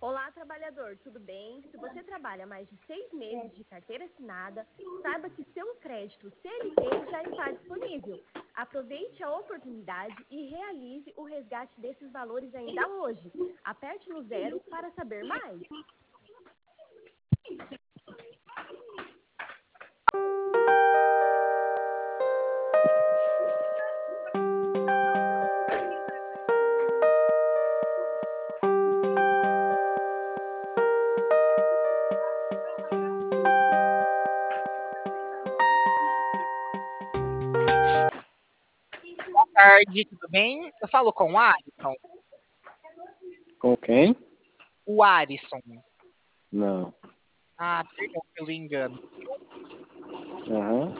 Olá, trabalhador, tudo bem? Se você trabalha mais de 6 meses de carteira assinada, saiba que seu crédito CLT já está disponível. Aproveite a oportunidade e realize o resgate desses valores ainda hoje. Aperte no 0 para saber mais. Boa tarde, tudo bem? Eu falo com o Alisson. Com quem? O Alisson. Não. Ah, perdão pelo engano. Aham.